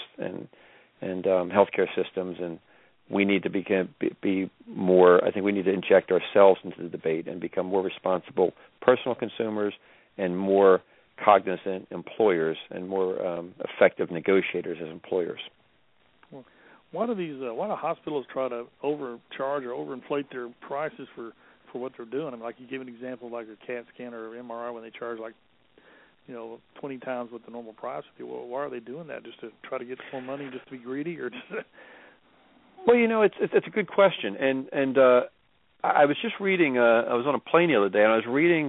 healthcare systems, and we need to be more. I think we need to inject ourselves into the debate and become more responsible personal consumers and more cognizant employers and more effective negotiators as employers. Why do hospitals try to overcharge or overinflate their prices for what they're doing? I mean, like you give an example like a CAT scan or MRI when they charge 20 times what the normal price would be. Well, why are they doing that? Just to try to get more money, just to be greedy, or just? Well, it's a good question, and I was just reading. I was on a plane the other day, and I was reading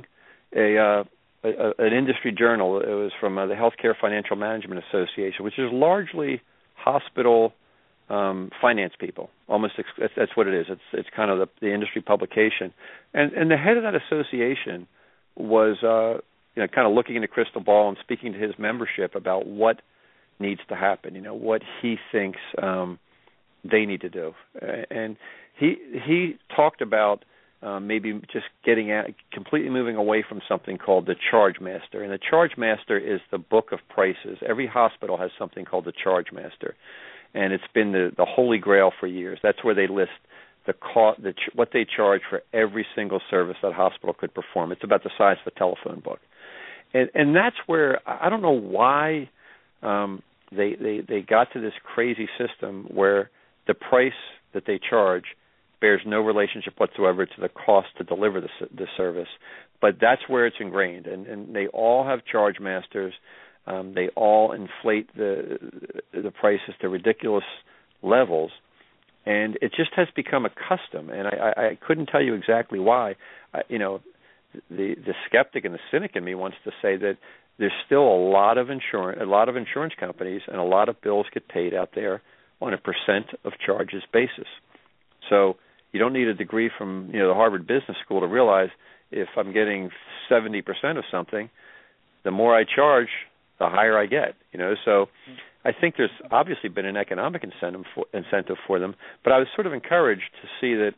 an industry journal. It was from the Healthcare Financial Management Association, which is largely hospital finance people. Almost that's what it is. It's kind of the industry publication, and the head of that association was kind of looking in the crystal ball and speaking to his membership about what needs to happen. What he thinks they need to do, and he talked about maybe just completely moving away from something called the Charge Master. And the Charge Master is the book of prices. Every hospital has something called the Charge Master. and it's been the holy grail for years. That's where they list the cost, what they charge for every single service that hospital could perform. It's about the size of a telephone book, and that's where I don't know why they got to this crazy system where the price that they charge bears no relationship whatsoever to the cost to deliver the service. But that's where it's ingrained, and they all have charge masters. They all inflate the prices to ridiculous levels, and it just has become a custom. And I couldn't tell you exactly why. The skeptic and the cynic in me wants to say that there's still a lot of insurance companies, and a lot of bills get paid out there on a percent of charges basis. So you don't need a degree from the Harvard Business School to realize if I'm getting 70% of something, the more I charge, the higher I get. So I think there's obviously been an economic incentive for them, but I was sort of encouraged to see that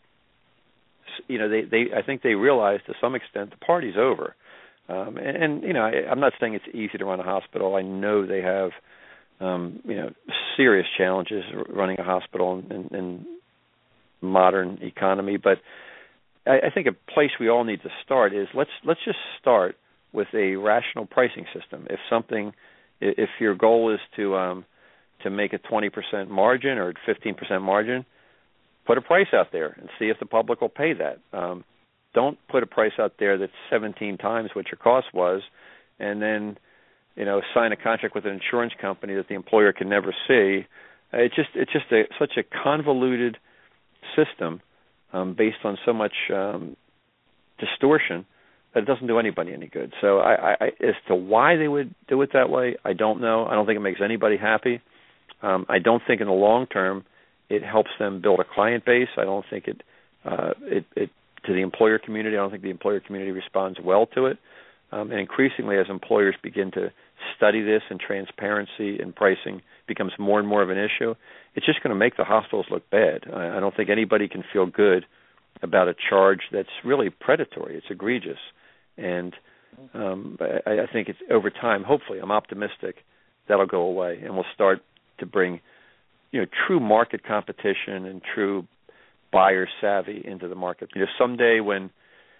I think they realize to some extent the party's over. I'm not saying it's easy to run a hospital. I know they have serious challenges running a hospital in modern economy, but I think a place we all need to start is let's just start with a rational pricing system. If your goal is to make a 20% margin or 15% margin, put a price out there and see if the public will pay that. Don't put a price out there that's 17 times what your cost was, and then sign a contract with an insurance company that the employer can never see. It's just such a convoluted system based on so much distortion that it doesn't do anybody any good. So I as to why they would do it that way, I don't know. I don't think it makes anybody happy. I don't think in the long term it helps them build a client base. I don't think it to the employer community. I don't think the employer community responds well to it. And increasingly, as employers begin to study this and transparency and pricing becomes more and more of an issue, it's just going to make the hospitals look bad. I don't think anybody can feel good about a charge that's really predatory. It's egregious. And I think it's over time, hopefully, I'm optimistic, that'll go away, and we'll start to bring true market competition and true buyer savvy into the market. Someday when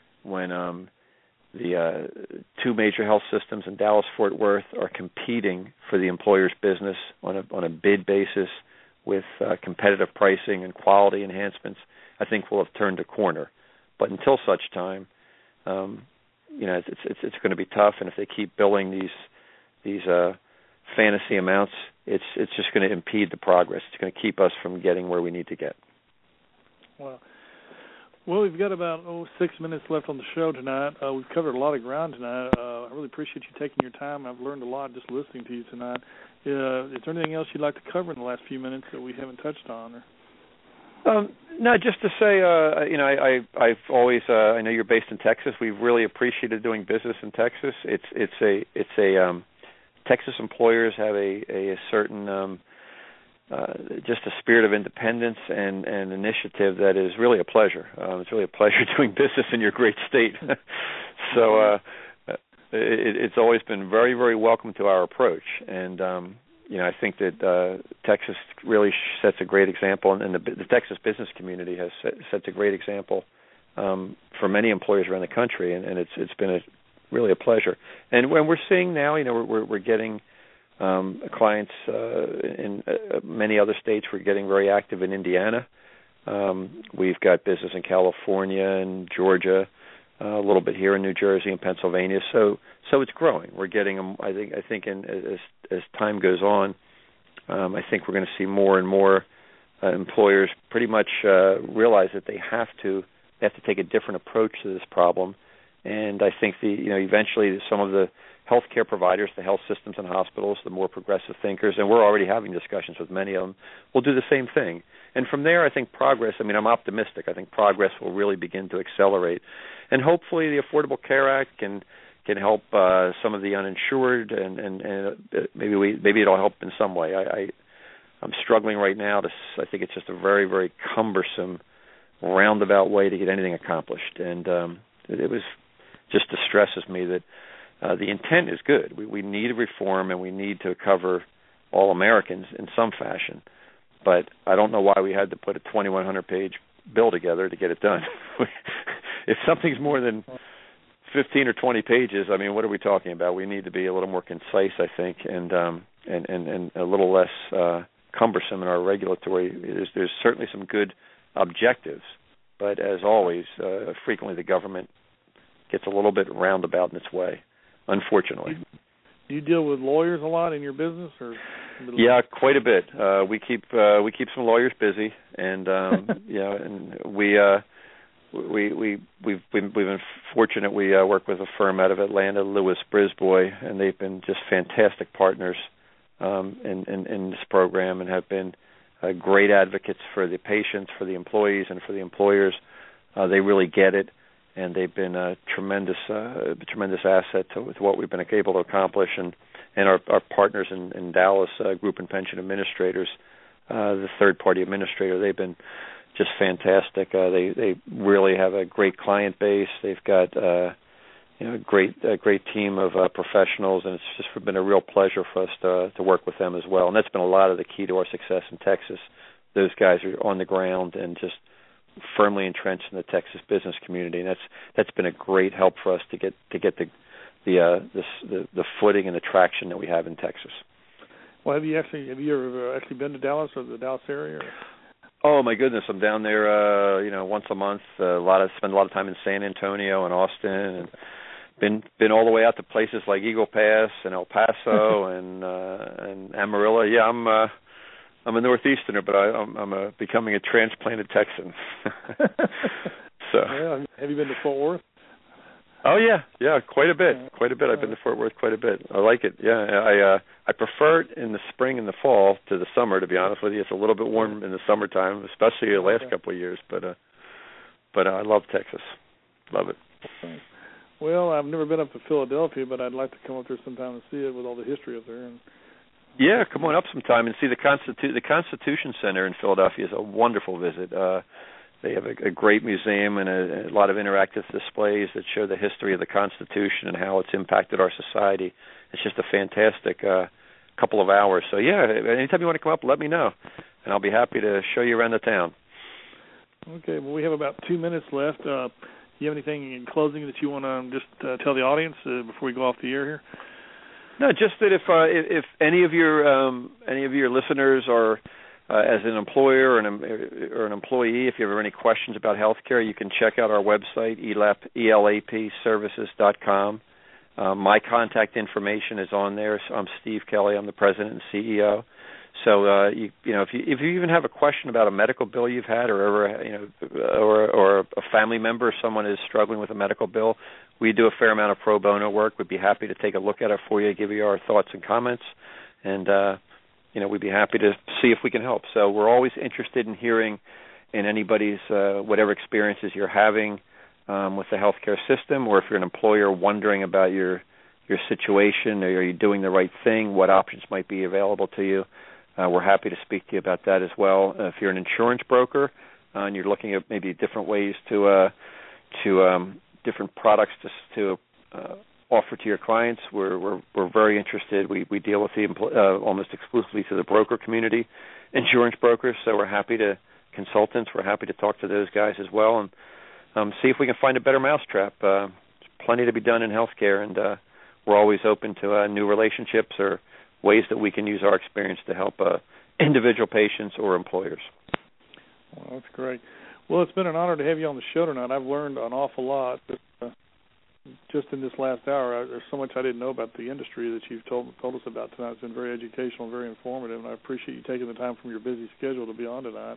the two major health systems in Dallas-Fort Worth are competing for the employer's business on a bid basis with competitive pricing and quality enhancements, I think we'll have turned a corner. But until such time, it's going to be tough. And if they keep billing these fantasy amounts, it's just going to impede the progress. It's going to keep us from getting where we need to get. Well, we've got about 6 minutes left on the show tonight. We've covered a lot of ground tonight. I really appreciate you taking your time. I've learned a lot just listening to you tonight. Is there anything else you'd like to cover in the last few minutes that we haven't touched on? No, just to say, I've always, I know you're based in Texas. We've really appreciated doing business in Texas. Texas employers have a certain just a spirit of independence and initiative that is really a pleasure. It's really a pleasure doing business in your great state. So it's always been very, very welcome to our approach. And, I think that Texas really sets a great example, and the Texas business community has sets a great example for many employers around the country, and it's been really a pleasure. And when we're seeing now, we're getting clients in many other states. We're getting very active in Indiana. We've got business in California and Georgia, a little bit here in New Jersey and Pennsylvania. So it's growing. We're getting them. I think as time goes on, I think we're going to see more and more employers pretty much realize that they have to take a different approach to this problem. And I think eventually some of the healthcare providers, the health systems and hospitals, the more progressive thinkers, and we're already having discussions with many of them, will do the same thing. And from there, I think progress, I'm optimistic. I think progress will really begin to accelerate. And hopefully the Affordable Care Act can help some of the uninsured, and maybe it'll help in some way. I'm struggling right now. I think it's just a very, very cumbersome, roundabout way to get anything accomplished. And it was just distresses me that the intent is good. We need a reform, and we need to cover all Americans in some fashion. but I don't know why we had to put a 2,100-page bill together to get it done. If something's more than 15 or 20 pages, I mean, what are we talking about? We need to be a little more concise, I think, and a little less cumbersome in our regulatory. There's certainly some good objectives, but as always, frequently the government gets a little bit roundabout in its way, unfortunately. Do you deal with lawyers a lot in your business, or? Yeah, quite a bit. We keep some lawyers busy, and and we've been fortunate. We work with a firm out of Atlanta, Lewis Brisbois, and they've been just fantastic partners in this program, and have been great advocates for the patients, for the employees, and for the employers. They really get it, and they've been a tremendous asset to what we've been able to accomplish. And our partners in Dallas, Group and Pension Administrators, the third-party administrator, they've been just fantastic. They really have a great client base. They've got a great team of professionals, and it's just been a real pleasure for us to work with them as well. And that's been a lot of the key to our success in Texas. Those guys are on the ground and just firmly entrenched in the Texas business community, and that's been a great help for us to get the footing and the traction that we have in Texas. Well, have you ever actually been to Dallas or the Dallas area? Or? Oh my goodness, I'm down there once a month. Spend a lot of time in San Antonio and Austin, and been all the way out to places like Eagle Pass and El Paso and Amarillo. Yeah, I'm a Northeasterner, but I'm becoming a transplanted Texan. So, yeah, have you been to Fort Worth? Oh yeah, quite a bit. I've been to Fort Worth quite a bit. I like it. Yeah, I prefer it in the spring and the fall to the summer. To be honest with you, it's a little bit warm in the summertime, especially the last couple of years. But I love Texas. Love it. Well, I've never been up to Philadelphia, but I'd like to come up there sometime and see it with all the history up there. Yeah, come on up sometime and see the Constitution Center in Philadelphia is a wonderful visit. They have a great museum and a lot of interactive displays that show the history of the Constitution and how it's impacted our society. It's just a fantastic couple of hours. So, yeah, anytime you want to come up, let me know, and I'll be happy to show you around the town. Okay, well, we have about 2 minutes left. Do you have anything in closing that you want to just tell the audience before we go off the air here? No, just that if any of your listeners are as an employer or an employee, if you have any questions about healthcare, you can check out our website, elapservices.com. My contact information is on there. So I'm Steve Kelly. I'm the president and CEO. So if you even have a question about a medical bill you've had, or a family member, someone is struggling with a medical bill, we do a fair amount of pro bono work. We'd be happy to take a look at it for you, give you our thoughts and comments, and we'd be happy to see if we can help. So we're always interested in hearing in anybody's whatever experiences you're having with the healthcare system, or if you're an employer wondering about your situation, or are you doing the right thing, what options might be available to you. We're happy to speak to you about that as well. If you're an insurance broker and you're looking at maybe different ways to different products to offer to your clients, we're very interested. We deal with almost exclusively to the broker community, insurance brokers. So we're happy to consultants. We're happy to talk to those guys as well and see if we can find a better mousetrap. There's plenty to be done in healthcare, and we're always open to new relationships or ways that we can use our experience to help individual patients or employers. Well, that's great. Well, it's been an honor to have you on the show tonight. I've learned an awful lot just in this last hour. There's so much I didn't know about the industry that you've told us about tonight. It's been very educational, very informative, and I appreciate you taking the time from your busy schedule to be on tonight.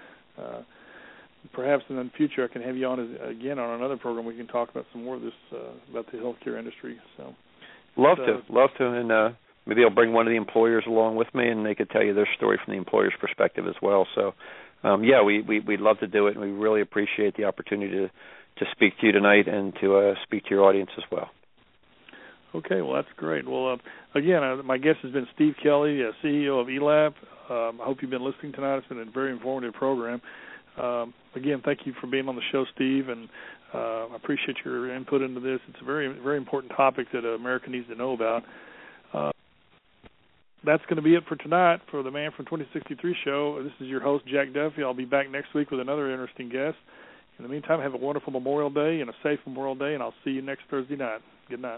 Perhaps in the future I can have you on again on another program. We can talk about some more of this, about the healthcare industry. So, Love to, and maybe I'll bring one of the employers along with me, and they could tell you their story from the employer's perspective as well. So, we'd love to do it, and we really appreciate the opportunity to speak to you tonight and to speak to your audience as well. Okay, well, that's great. Well, again, my guest has been Steve Kelly, CEO of ELAP. I hope you've been listening tonight. It's been a very informative program. Again, thank you for being on the show, Steve, and I appreciate your input into this. It's a very, very important topic that America needs to know about. that's going to be it for tonight for the Man from 2063 show. This is your host, Jack Duffy. I'll be back next week with another interesting guest. In the meantime, have a wonderful Memorial Day and a safe Memorial Day, and I'll see you next Thursday night. Good night.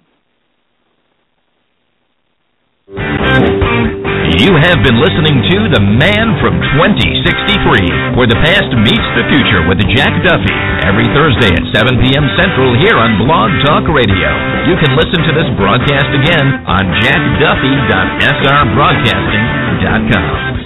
You have been listening to The Man from 2063, where the past meets the future with Jack Duffy, every Thursday at 7 p.m. Central here on Blog Talk Radio. You can listen to this broadcast again on jackduffy.srbroadcasting.com.